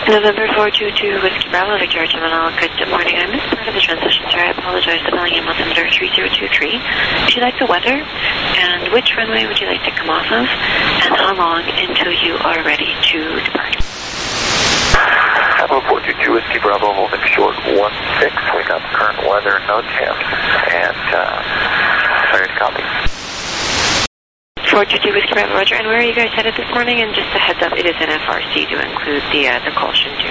November 422 Whiskey Bravo, Victoria Terminal. Good morning. I missed part of the transition, sir. I apologize. The Bellingham altimeter 3023. Would you like the weather? And which runway would you like to come off of? And how long until you are ready to depart? Bravo 422 Whiskey Bravo, holding short 16. We got current weather, no temps, and sorry to copy. 422 Whiskey Bravo, Roger. And where are you guys headed this morning? And just a heads up, it is an FRC to include the caution too.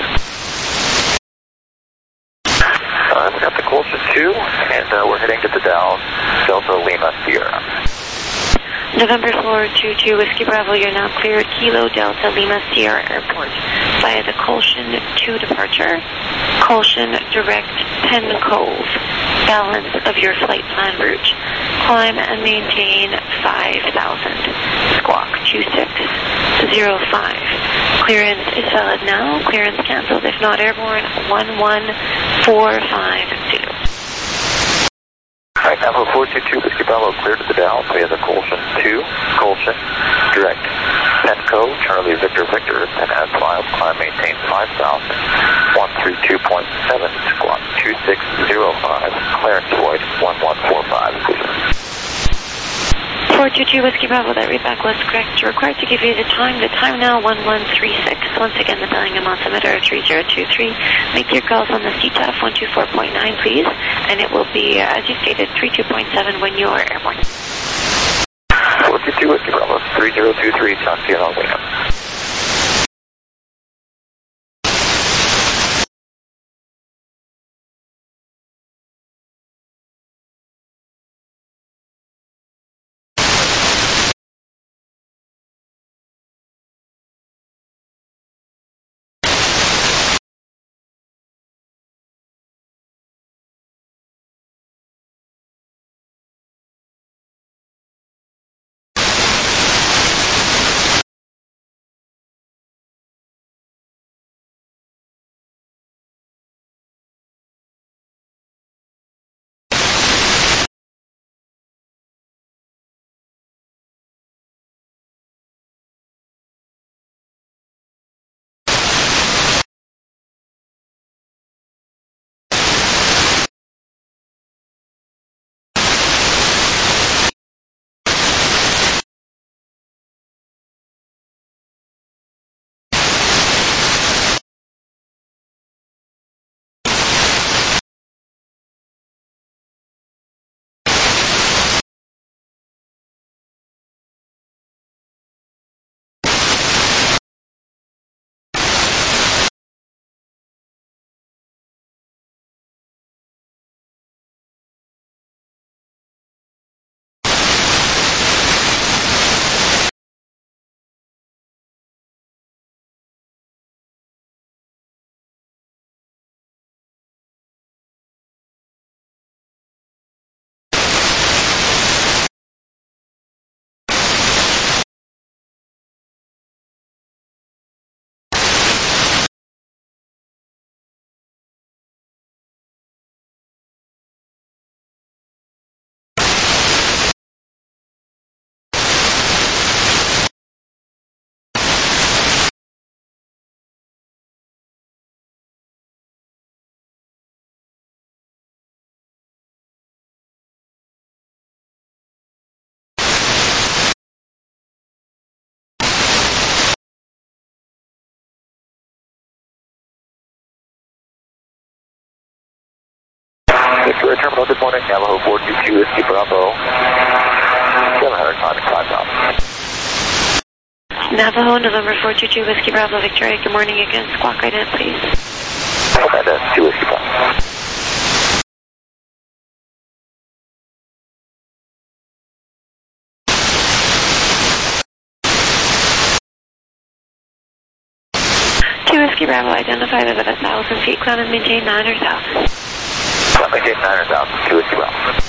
We got the caution too, and we're heading to the Dallas Delta Lima Sierra. November 422 Whiskey Bravo, you're now clear at Kilo Delta Lima Sierra Airport via the Caution 2 departure. Caution direct Penn Cove. Balance of your flight plan route. Climb and maintain 5,000. Squawk 2605. Clearance is valid now. Clearance cancelled if not airborne. 11450. Alright, Bravo 422 Whiskey Bravo, cleared to the Dallas via the Caution 2, Caution, direct, Penn Cove, Charlie Victor Victor, and as filed, climb maintain 5,000, 132.7, squawk 2605, clearance void 1145, 422 Whiskey Bravo, that readback was correct. Required to give you the time. The time now 1136. Once again, the Bellingham altimeter 3023. Make your calls on the CTAF 124.9, please, and it will be, as you stated, 32.7 when you are airborne. 422 Whiskey Bravo, 3023, talk to you on Lima. Victoria Terminal, good morning, Navajo 422 Whiskey Bravo, 705 knots. Navajo, November 422 Whiskey Bravo, Victoria, good morning again. Squawk ident, please. Okay, that's 2 Whiskey Bravo. Whiskey Bravo, identified at 1,000 feet, climb and maintain 9 or south. Climb maintain 9 or south, 2 Whiskey Bravo.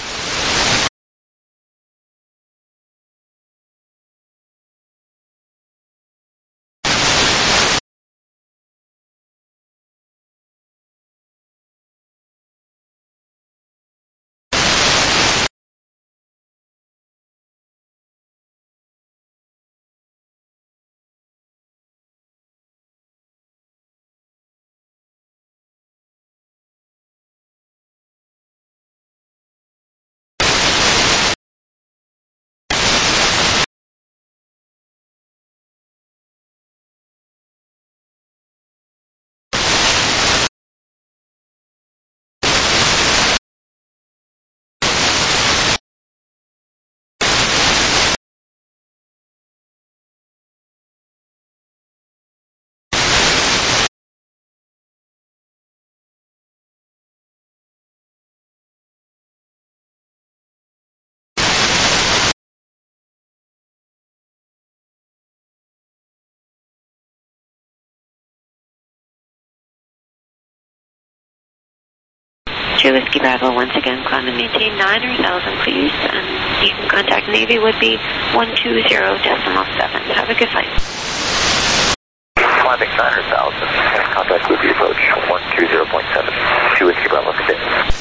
2 Whiskey Bravo, once again, climb and maintain 9 or 1,000, please. And you can contact Navy, would be 120.7. Have a good flight. Climbing 9 or 1,000, contact would be approach 120.7. 2 Whiskey Bravo, stay.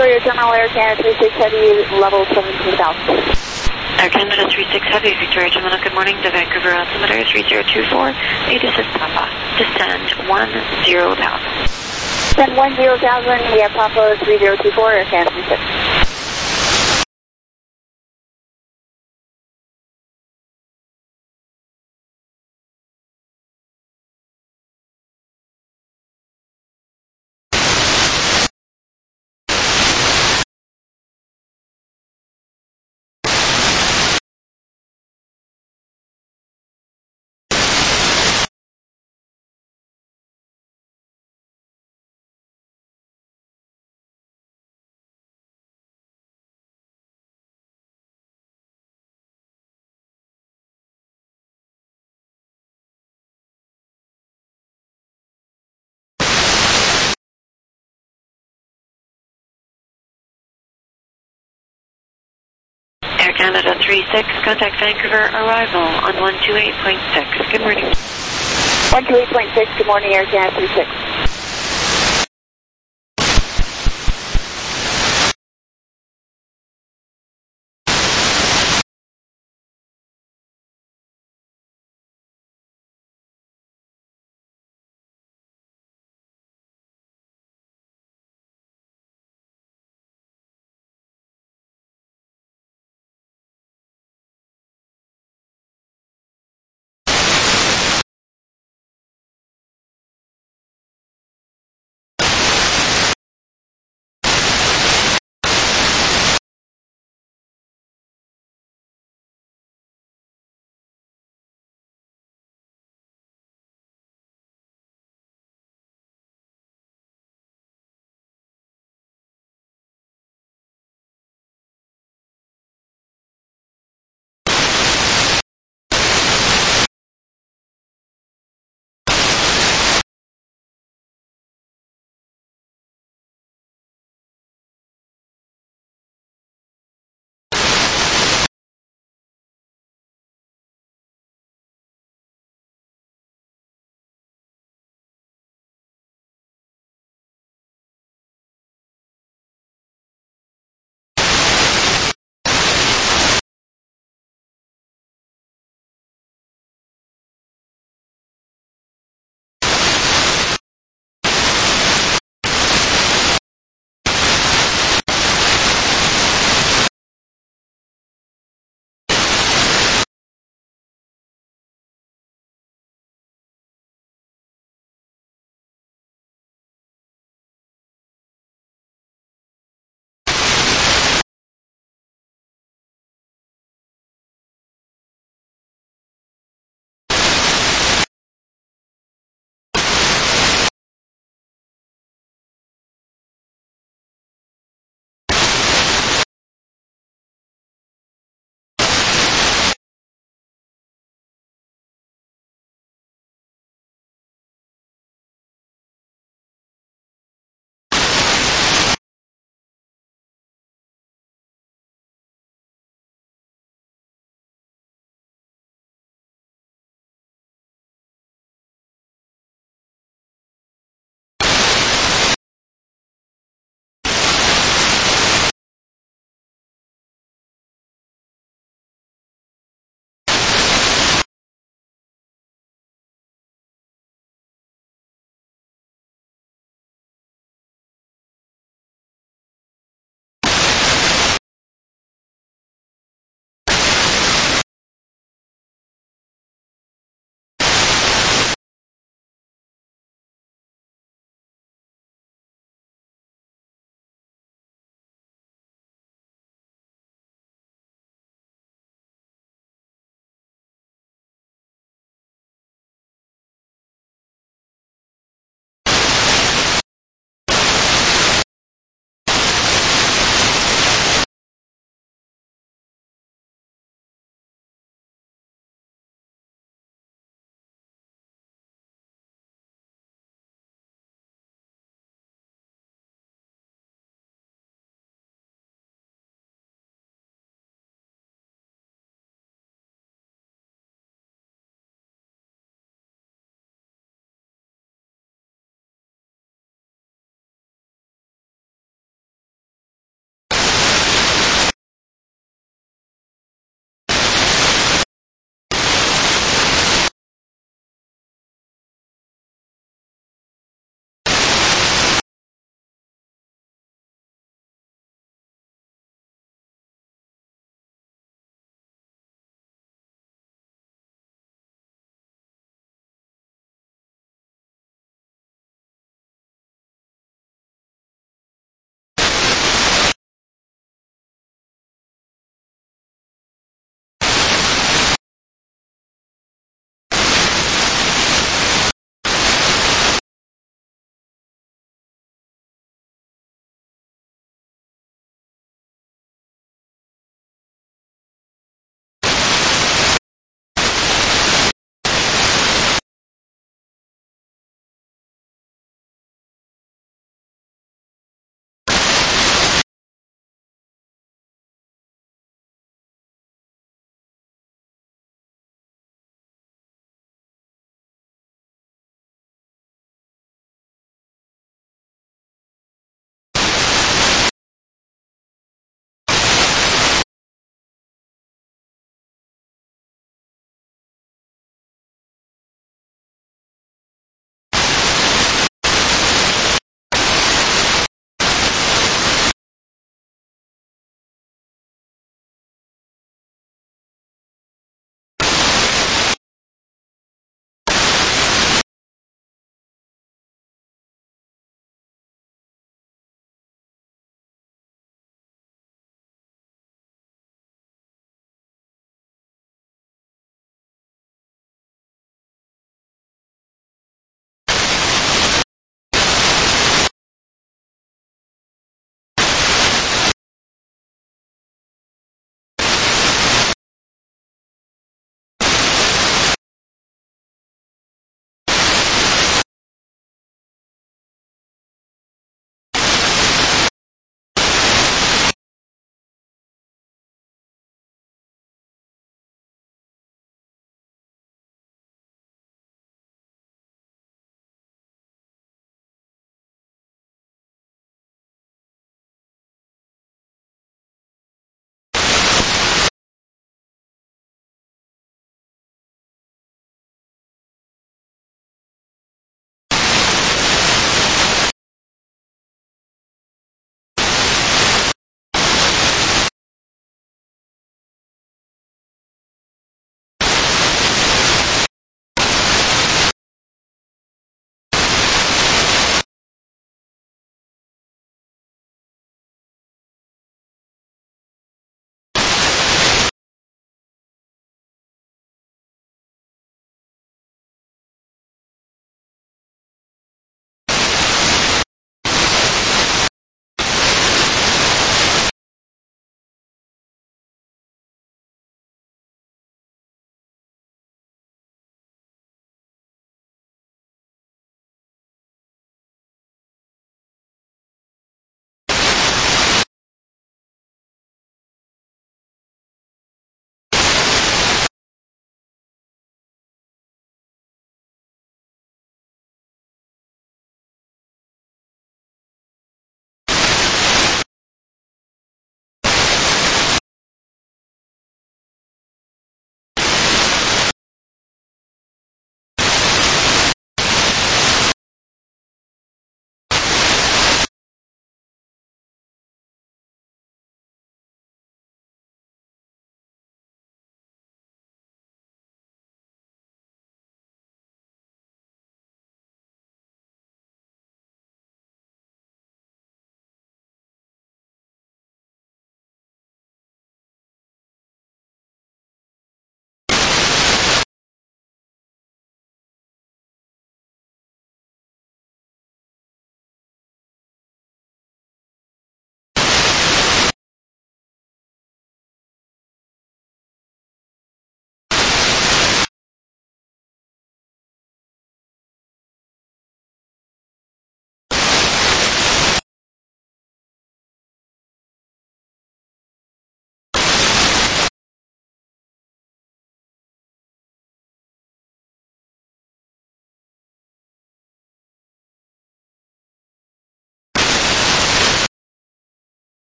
Victoria Terminal, Air Canada 36 Heavy, level 17,000. Air Canada 36 Heavy, Victoria Terminal, good morning. The Vancouver altimeter 3024, ATIS Papa. Descend 10,000. Descend 10,000, we have Papa 3024, Air Canada 36. Air Canada 36, contact Vancouver, arrival on 128.6. Good morning. 128.6, good morning, Air Canada 36.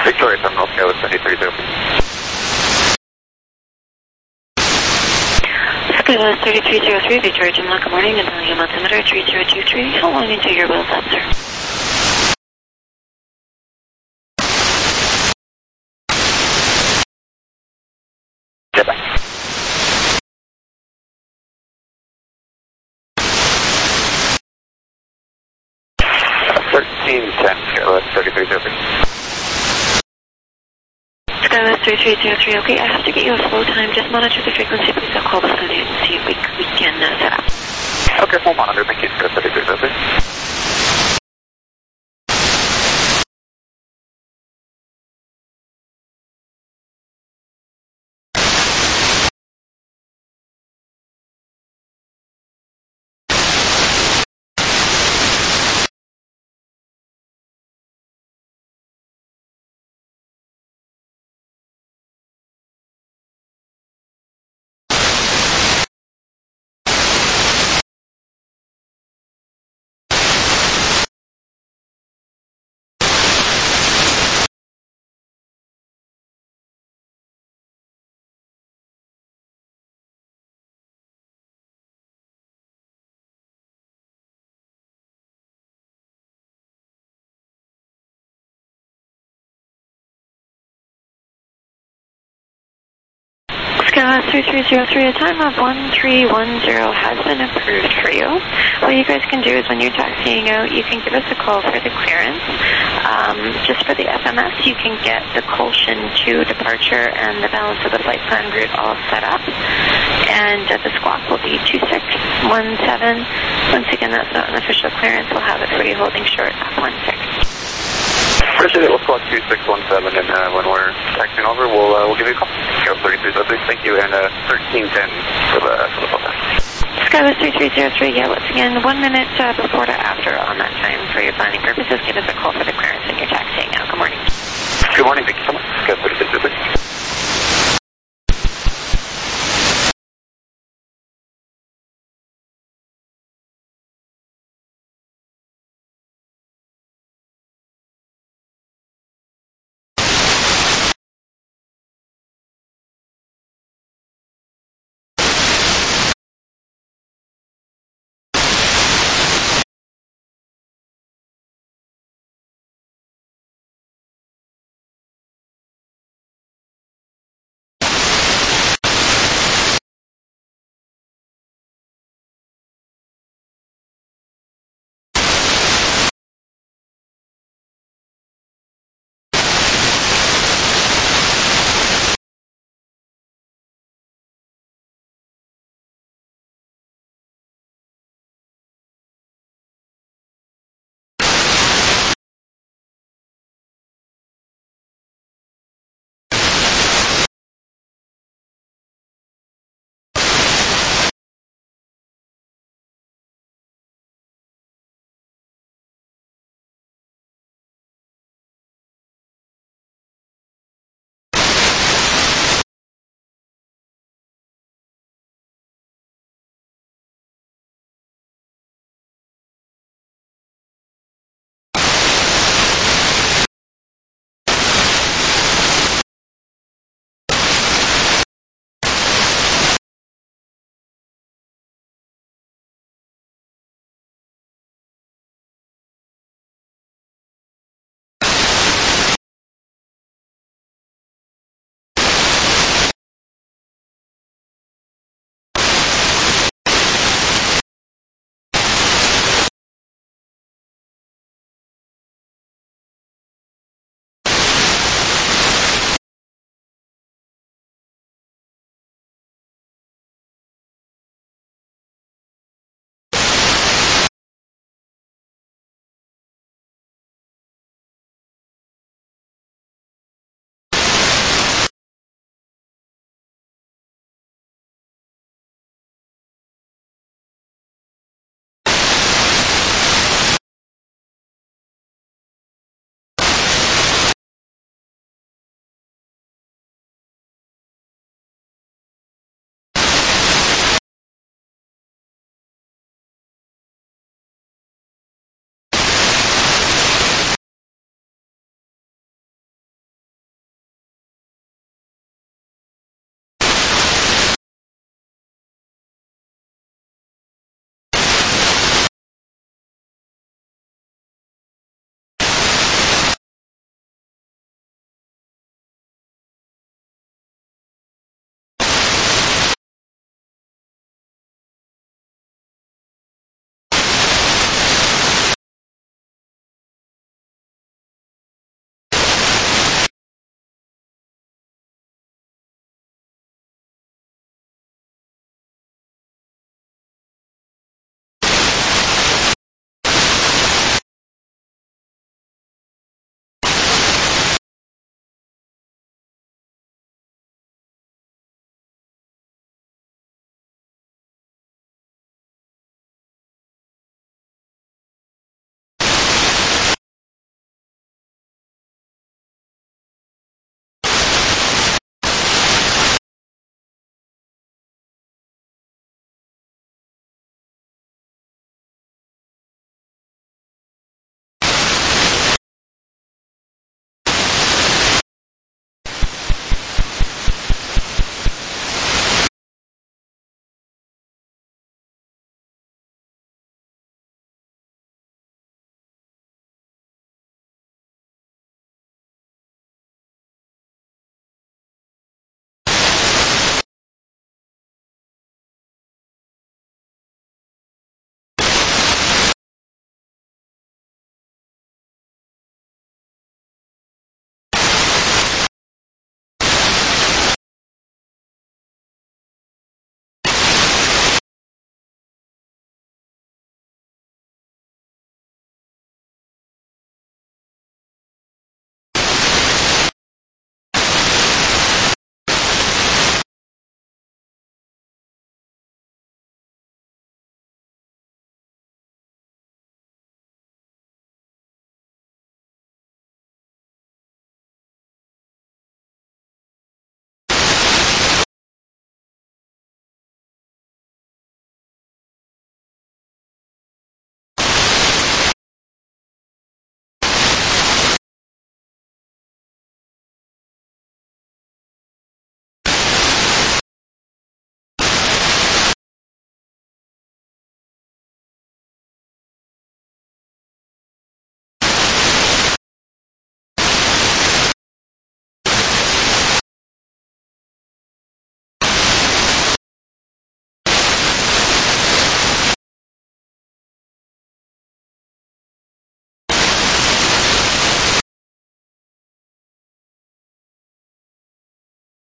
Victoria Terminal, Skyler 33 open. Skyler 3303, Victoria Terminal, good morning, and volume altimeter 3023. How long until your wheels up, sir? Get back. 1310, Skyler 33 open. Skyler 3303, okay, I have to get you a flow time. Just monitor the frequency, please. I'll call the studio and see if we can set up. Okay, full monitor, thank you, Skyler 33 open. Skyler 3303, a time of 1310 has been approved for you. What you guys can do is when you're taxiing out, you can give us a call for the clearance. Just for the FMS, you can get the Colshan 2 departure and the balance of the flight plan route all set up. And the squawk will be 2617. Once again, that's not an official clearance. We'll have it for you holding short at 16. Appreciate it. We'll squawk 2617, and when we're taxiing over, we'll give you a call. Skyler 3306, thank you, and 1310 for the phone time. Skyler 3303, yeah, once again, 1 minute before to after on that time for your planning purposes. Give us a call for the clearance when you're taxiing out. Good morning. Good morning, thank you so much. Skyler 3306.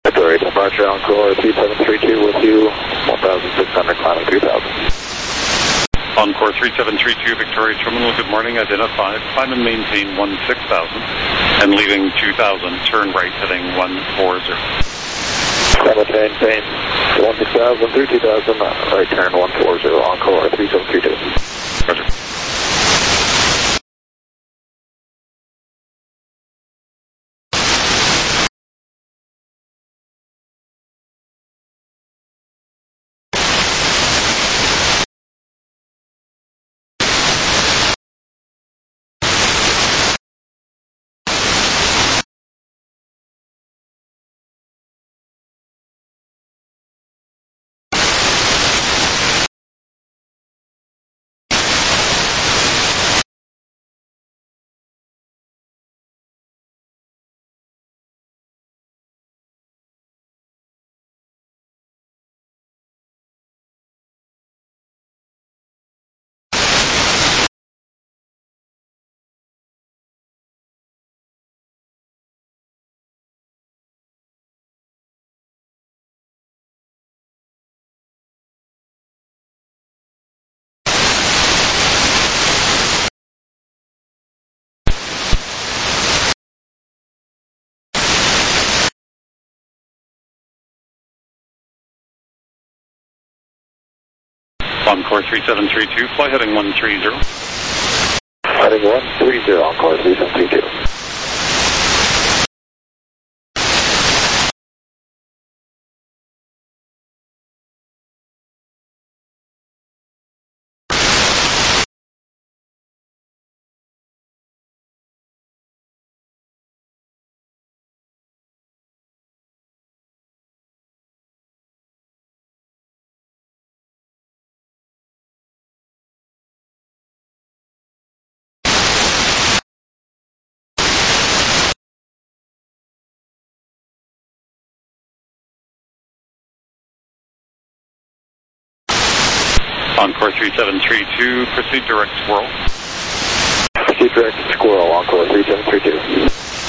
Victoria departure, Encore 3732 with you, 1,600, climbing 2,000. Encore 3732, Victoria Terminal, good morning, identified, climb and maintain 16,000, and leaving 2,000, turn right heading 140. Climb and maintain 16,000 through 2,000, right turn 140, Encore 3732. Roger. Encore 3732, fly heading 130. Heading 130, Encore 3732. Encore 3732, proceed direct Squirrel. Proceed direct Squirrel, Encore 3732.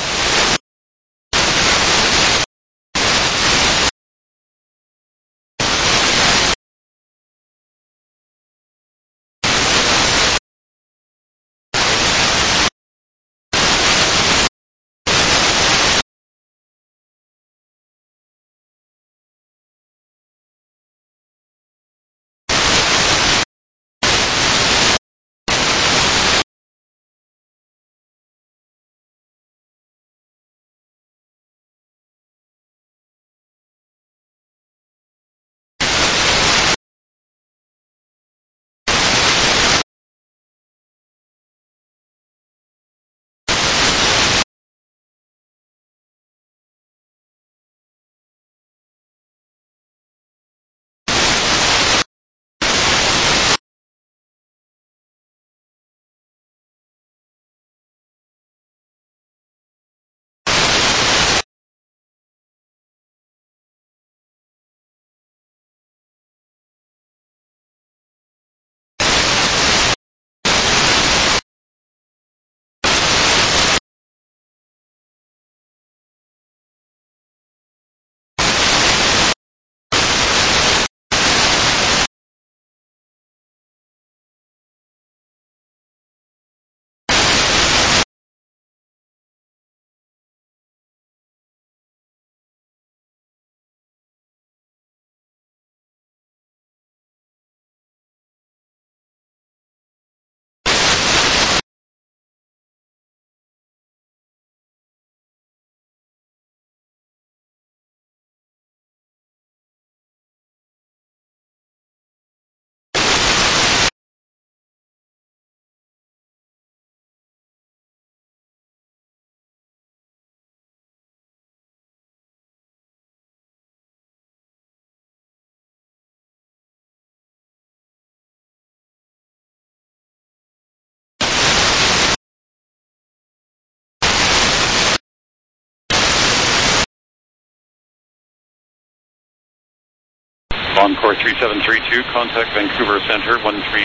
Encore 3732, contact Vancouver Center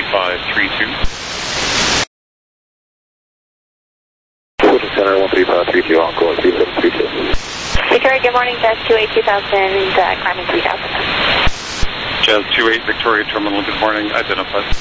13532. Center 13532, Encore 3732. Victoria, good morning, Jazz 28 2000, climbing 3000. Jazz 28 Victoria Terminal, good morning, identified.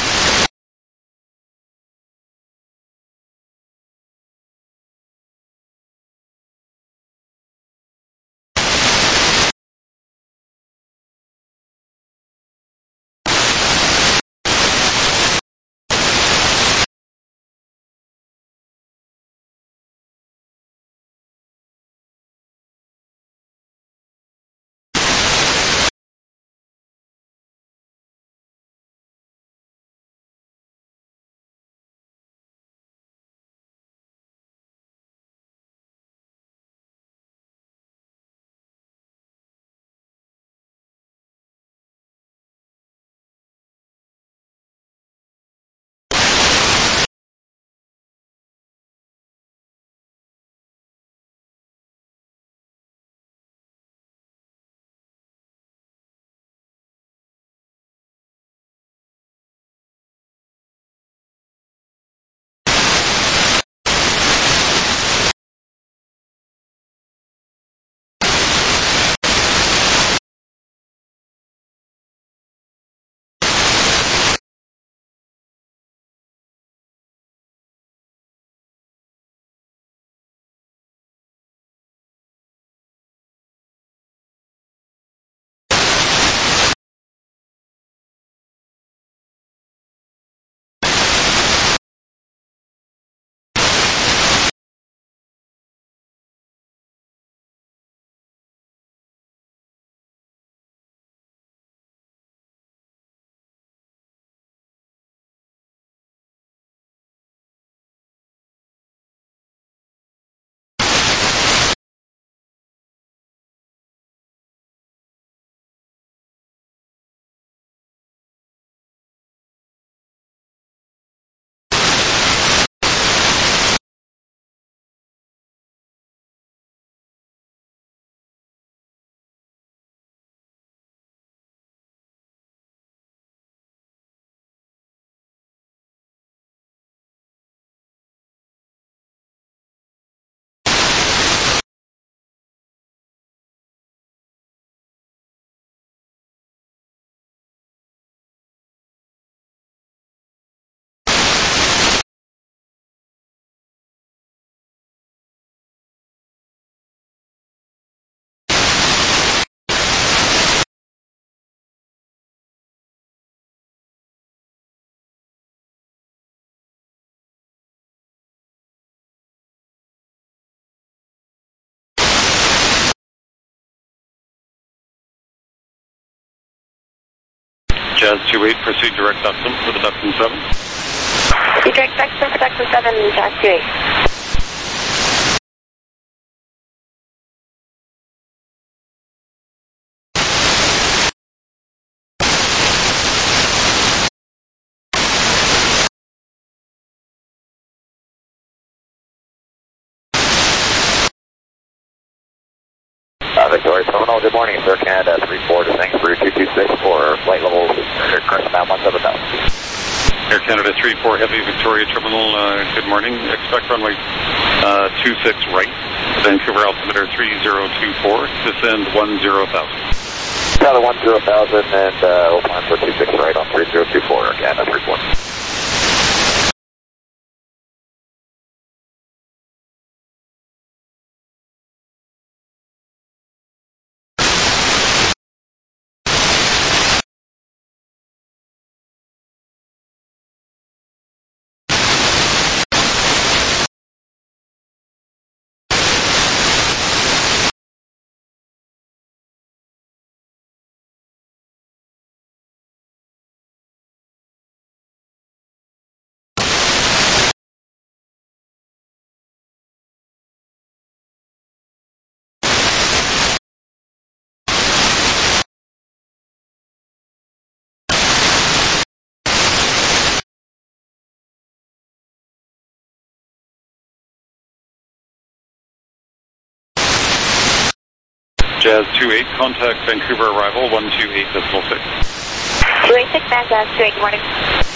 Jazz 28, proceed direct Duxton for the Duxton 7. Proceed direct Duxton for Duxton 7, Jazz 28. Victoria Terminal, good morning, Sir Canada 34 descending through 226 for flight level current now 170. Air Canada 34 Heavy Victoria Terminal, good morning. Expect runway 26 right, Vancouver altimeter 3024, descend 10,000. Canada 10,000 and we'll plan for 26 right on 3024, Air Canada 34. Jazz 28, contact Vancouver arrival 128.6. 286, Jazz 28, good morning.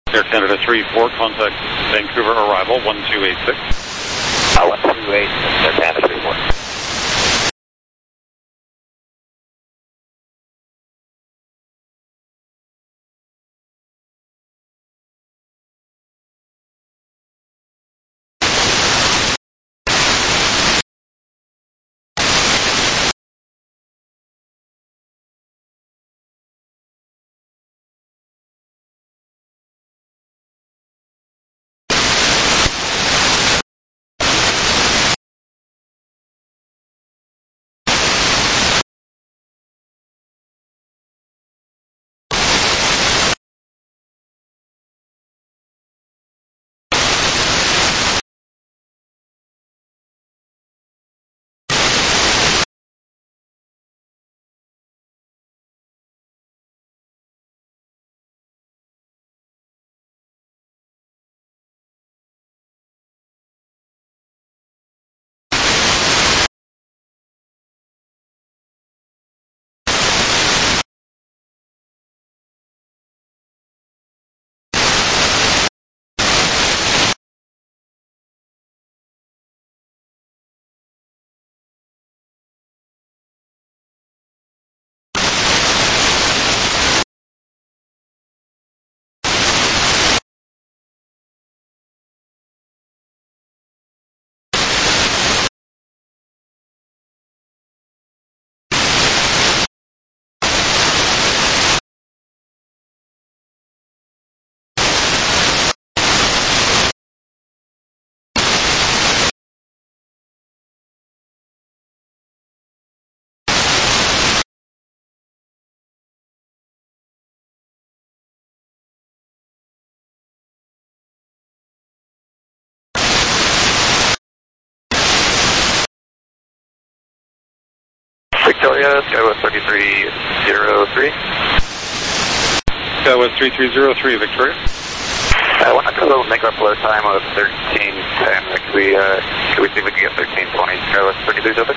Air Canada 3-4, contact Vancouver arrival 1286. 1286, Air Canada 3-4. Victoria, Skywest 3303. Skywest 3303, Victoria. I want to go make our flow time of 1310. Could we see if we can get 1320? Skywest 3303.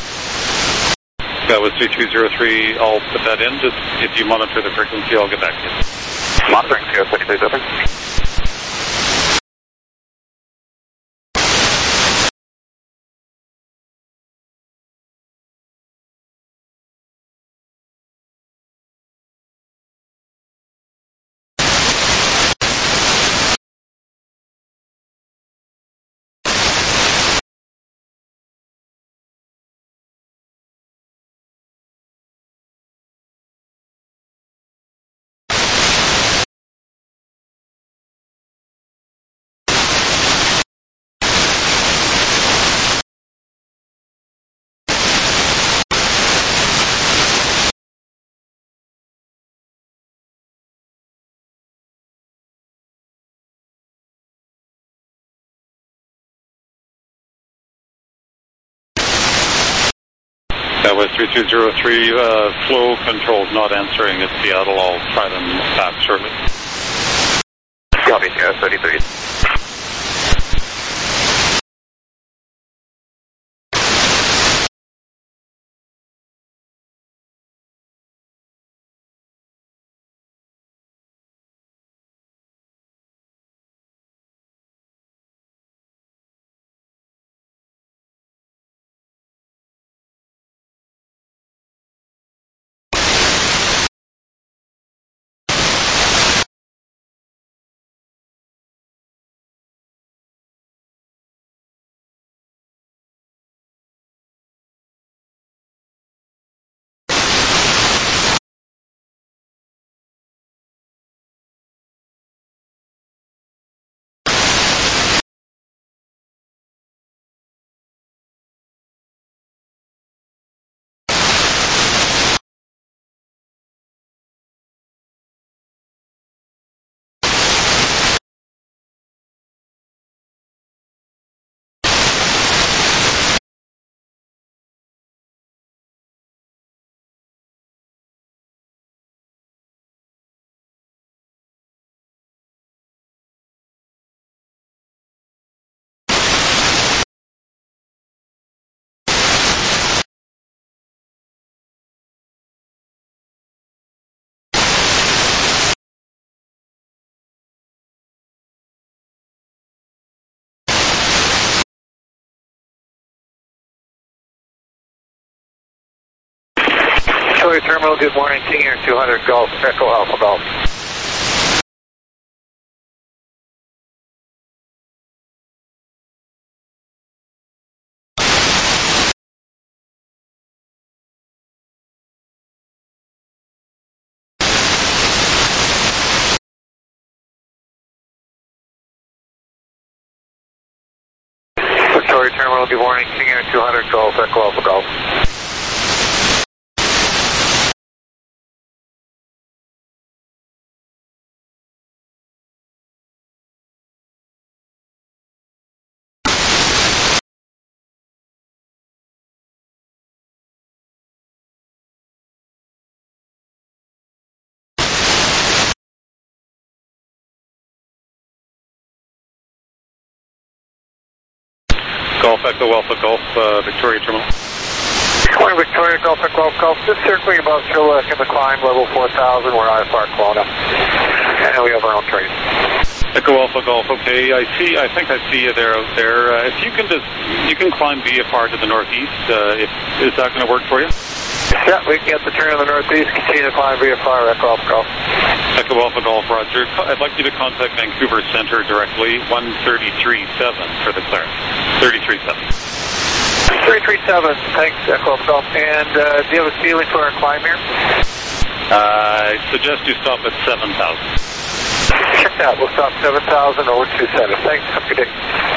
Skywest 3303, I'll put that in. Just if you monitor the frequency, I'll get back to you. Monitoring Skywest 3303. Skywest 3203, flow controls not answering at Seattle. I'll try them back shortly. Copy, Skywest 33. Terminal, good morning. King Air 200 Golf, Echo Alpha Golf. Victoria Terminal, good morning. King Air 200 Golf, Echo Alpha Golf. Golf Echo Alpha Golf, Victoria Terminal. Good morning, Victoria Golf, Echo Alpha Golf. Just circling above Chilliwack in the climb, level 4,000. We're IFR Kelowna. And we have our own train. Echo Alpha Golf, okay. I think I see you there out there. If you can you can climb VFR to the northeast. Is that going to work for you? Yeah, we can get the turn in the northeast, continue to climb VFR, Echo Alpha Golf. Echo Alpha Golf, Roger. I'd like you to contact Vancouver Centre directly, 1337 for the clearance. 337. 337, thanks, Echo Alpha Golf. And do you have a ceiling for our climb here? I suggest you stop at 7,000. Check that. We'll stop 7,000 over 27. Thanks. Have a good day.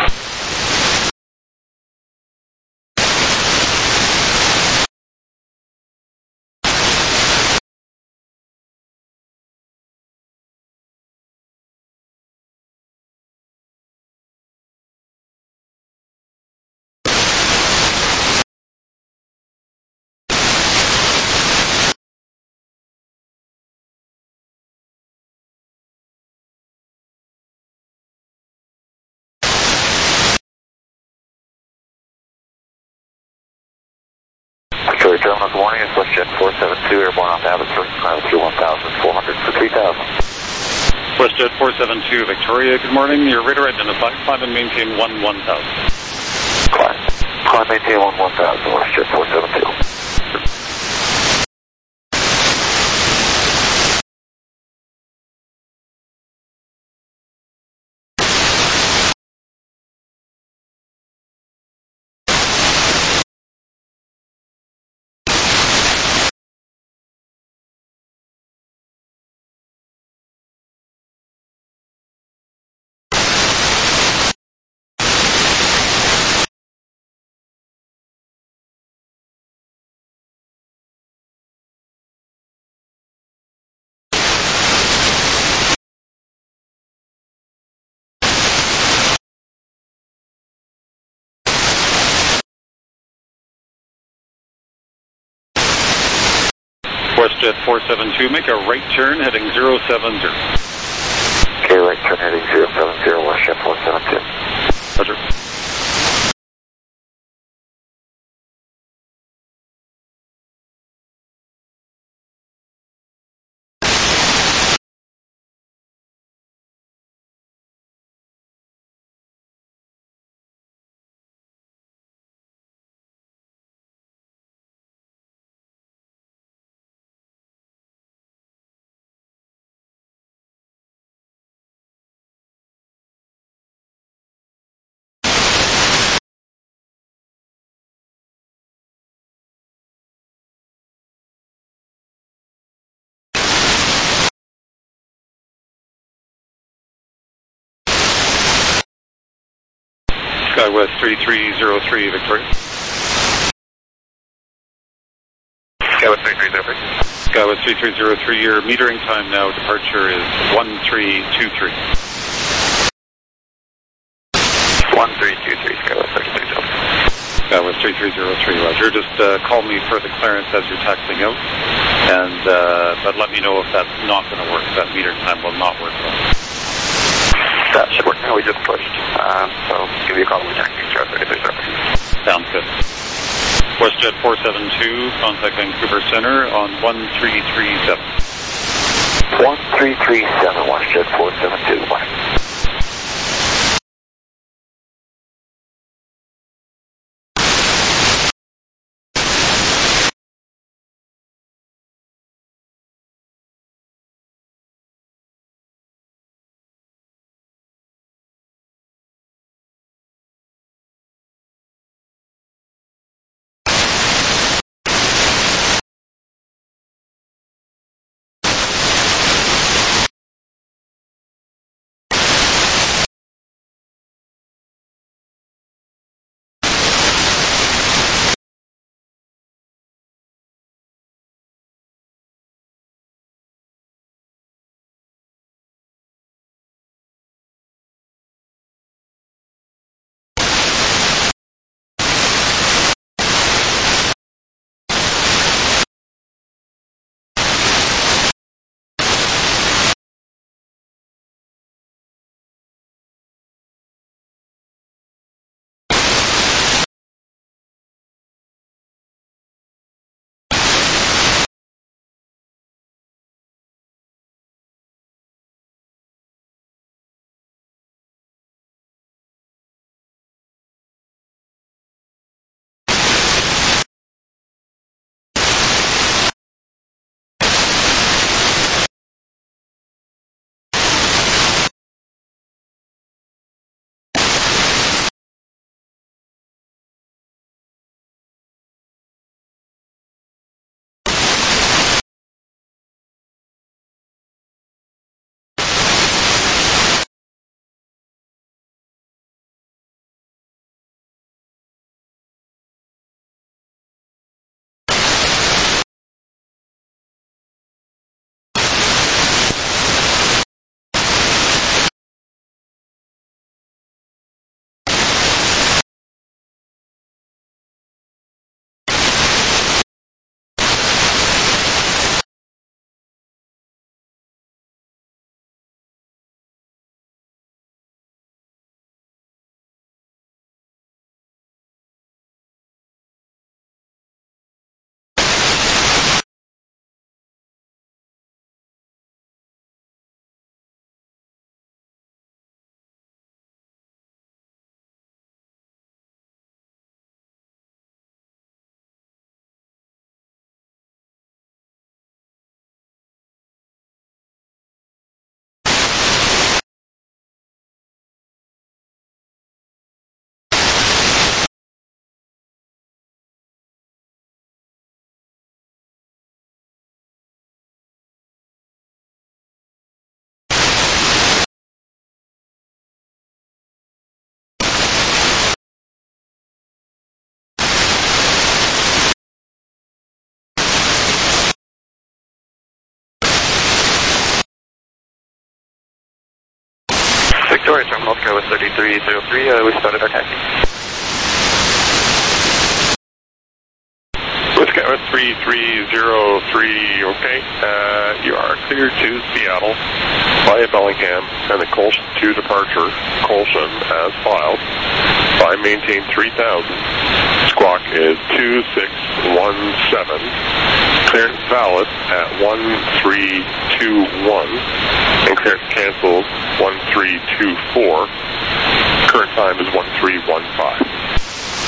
Victoria Terminal, good morning. It's WestJet 472, airborne off Abbotsford, climb through 1,400 for 3,000. WestJet 472, Victoria, good morning. Your radar identified. Climb and maintain 1,000. Climb maintain 1,000, WestJet 472. WestJet 472, make a right turn heading 070. Okay, right turn heading 070, WestJet 472. Roger. SkyWest 3303, Victoria. SkyWest 3303. SkyWest 3303, your metering time now, departure is 1323. 1323, SkyWest 3303. SkyWest 3303, Roger. Just call me for the clearance as you're taxiing out, and but let me know if that's not going to work. That meter time will not work. That should work. We just pushed. So give you a call when we're taxiing throughout 3303. Sounds good. WestJet 472, contact Vancouver Centre on 1337. 1337, WestJet 472. Bye. Victoria Terminal, Sky 3303, we started our taxi. Skywest 3303, okay. You are cleared to Seattle via Bellingham and the Colson 2 departure, Colson as filed, by maintain 3000. Squawk is 2617. Clearance valid at 1321, and clearance cancels 1324. Current time is 1315.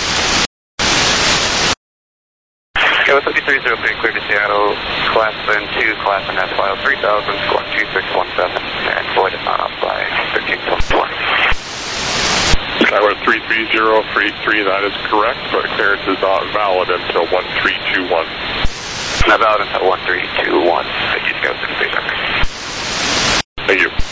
Skywest 5303, cleared to Seattle, Class N2, Class NS file 3000, squawk 2617, and Floyd is not off by 1324. Skywest 33033, that is correct, but clearance is not valid until 1321. Not valid until 1321. Thank you, Skywest 5303. Thank you.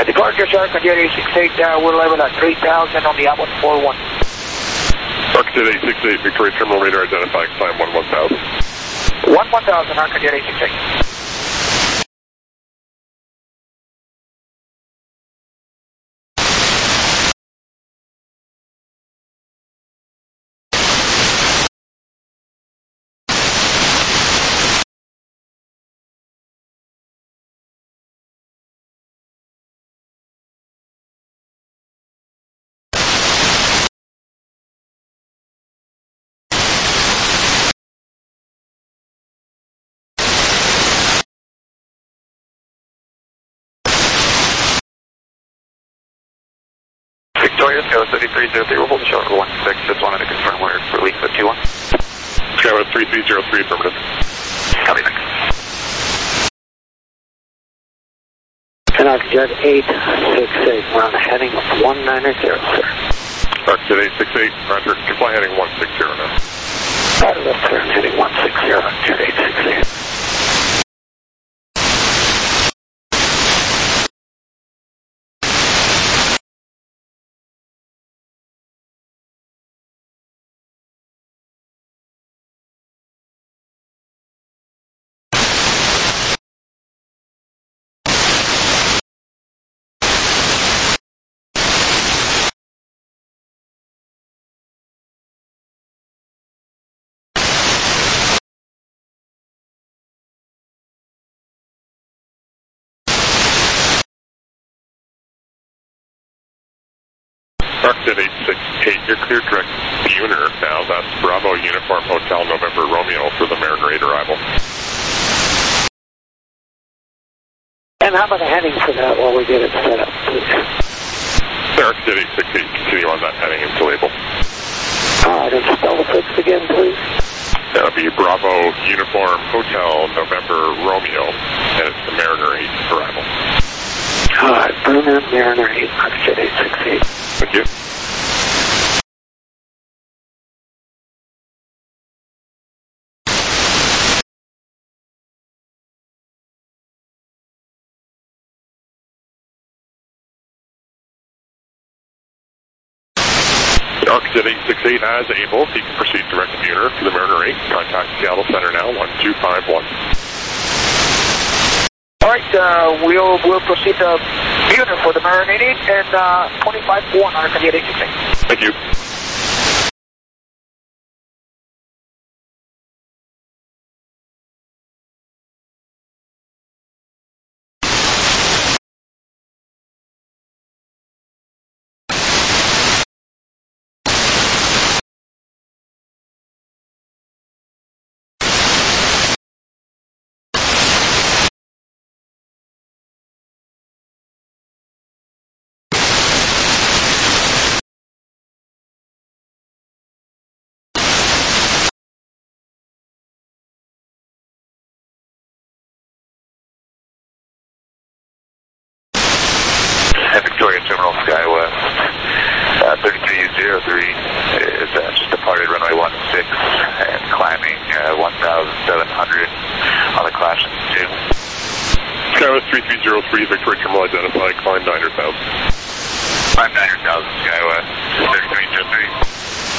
Departure Arcadia 868, we're level at 3,000 on the Abbott 41. Arcadia 868, Victoria Terminal radar identified, climb 11,000. 11,000, Arcadia 868. Victoria, Skyline 3303, we'll hold the short for 16, just wanted to confirm we're released at 21. Skyline 3303, affirmative. Copy, thanks. Canuck Jet 868, we're on a heading 190, sir. Arcadia 868, roger, fly heading 160 now. Left turn heading 160, Jet 868. Arcadia 868, you're cleared direct Buner now. That's Bravo Uniform Hotel November Romeo for the Mariner 8 arrival. And how about a heading for that while we get it set up, please? Arcadia 868, continue on that heading until able. Then spell the fix again, please. That'll be Bravo Uniform Hotel November Romeo, and it's the Mariner 8 arrival. All right, Bruner, Mariner 8, Arcadia 868. Thank you. Arcadia 868 as able, you can proceed direct to Buner to the Mariner 8. Contact Seattle Center now, 1251. All right, we'll proceed to Buner for the Mariner 8 and 25-1 Arcadia 868. Thank you. Victoria Terminal SkyWest 3303 is just departed runway 16 and climbing 1,700 on the class 2. SkyWest 3303, Victoria Terminal identified, climb 900,000. Climb 900,000 SkyWest 3303.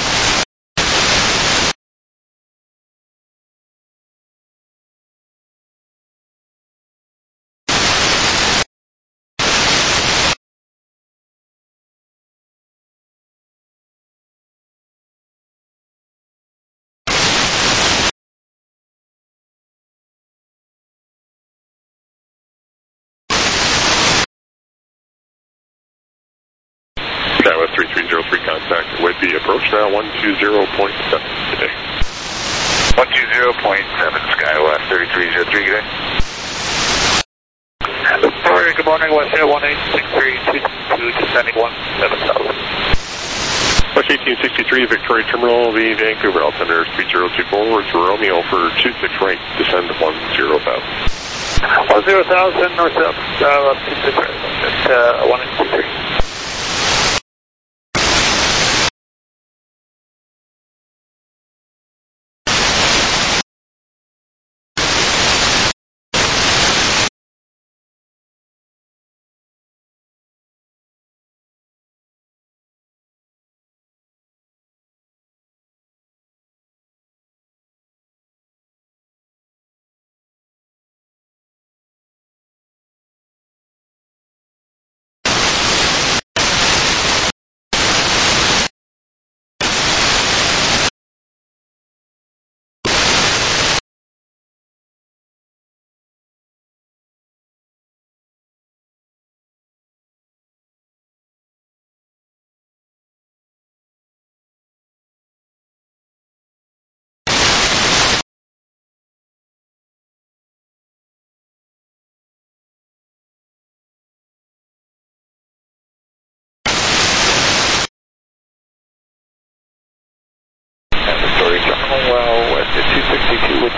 SkyWest 3303 contact Whidbey approach now 120.7 today. 120.7 SkyWest 3303, good day. Victoria, good morning, West Air 1863, descending 17,000. West 1863, Victoria Terminal, the Vancouver Altimeter 3024 to Romeo for 26 right, descend 10,000. 10,000 north up, 183.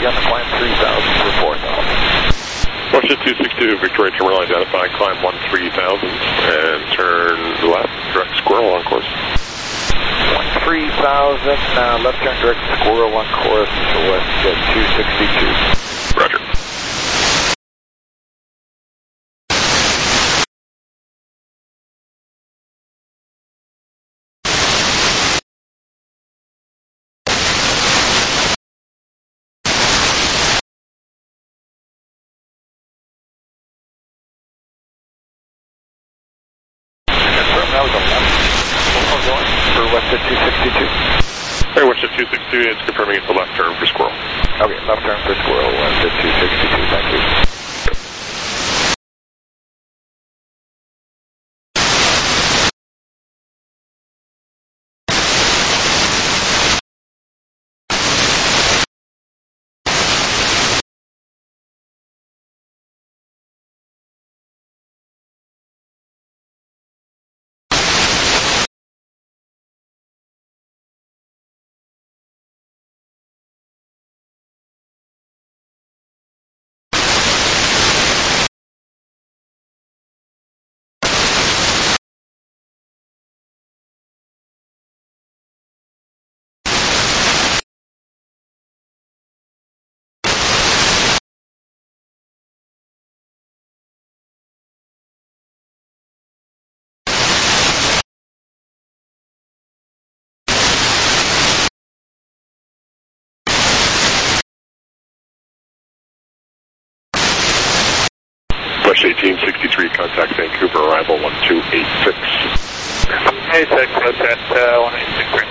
again, climb 3,000 for 4,000. Westjet 262, Victoria Terminal identified, climb 13,000 and turn left, direct squirrel on course. 13,000, left turn direct squirrel on course to Westjet 262. Roger. That was a left. We're going for Westjet 262. Hey, Westjet 262, it's confirming it's a left turn for squirrel. Okay, left turn for squirrel, Westjet 262, thank you. Westjet 1863, contact Vancouver, arrival 1286. Hey, Westjet 1863.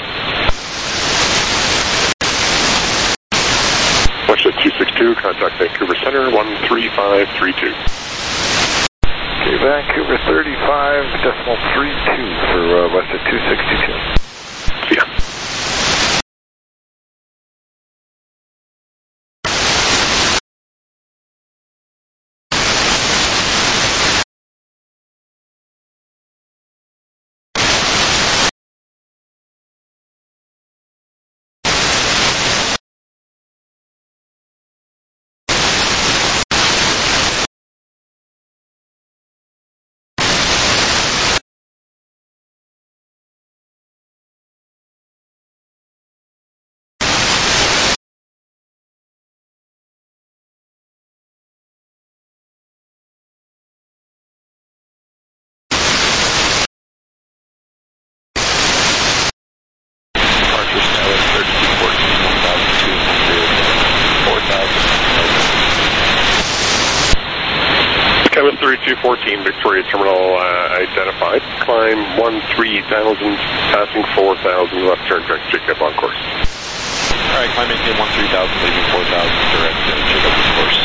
Westjet 262, contact Vancouver Center, 13532. Okay, Vancouver 35.32 for Westjet 262. See ya. Kevin 3214, Victoria Terminal identified. Climb 13,000, passing 4,000, left turn direct Jacob on course. Alright, climb maintain 13,000, leaving 4,000, direct Jacob on course.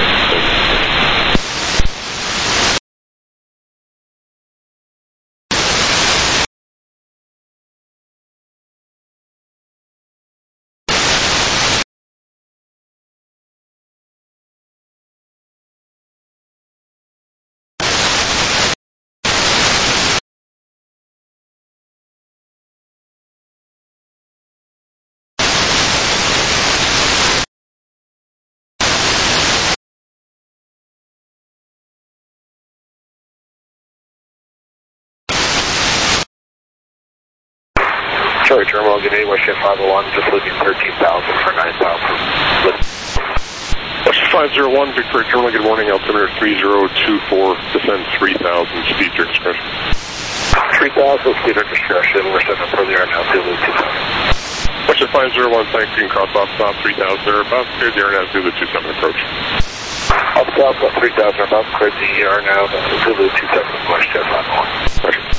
Charlie Terminal, good day, Westjet 501, just leaving 13,000 for 9,000. Westjet 501, Victoria Terminal, good morning, altimeter 3024, descend 3,000, speed your discretion. 3,000, speed your discretion, we're setting up for the air now, Zulu 27. Westjet 501, thanks, you can cross off stop 3,000 or above, clear the air now, Zulu 27 approach. Off south, 3,000 or above, clear the air now, Zulu 27, Westjet 501. Roger.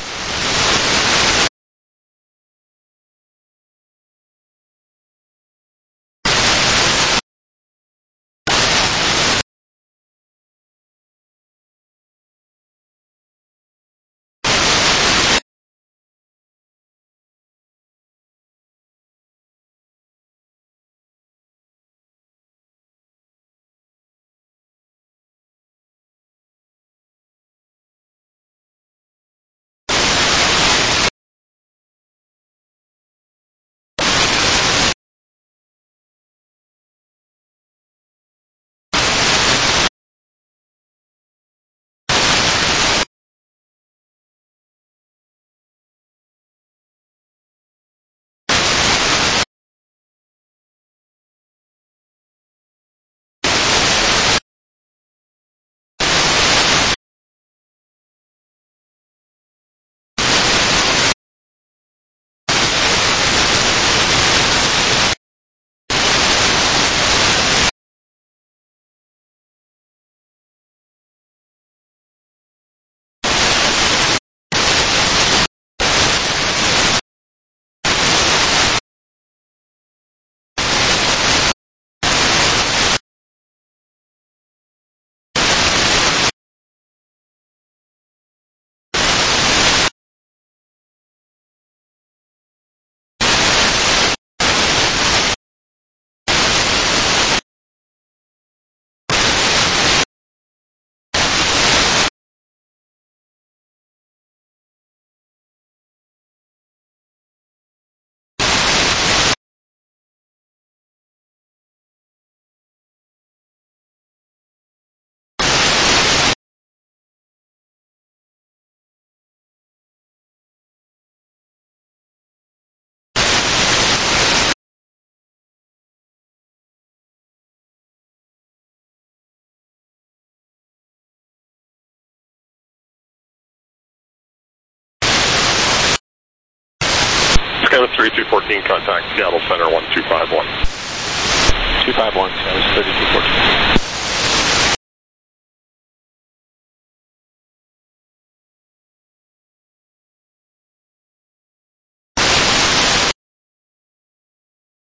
Canada 3214, contact Seattle Center 1251. 251, Status 3214.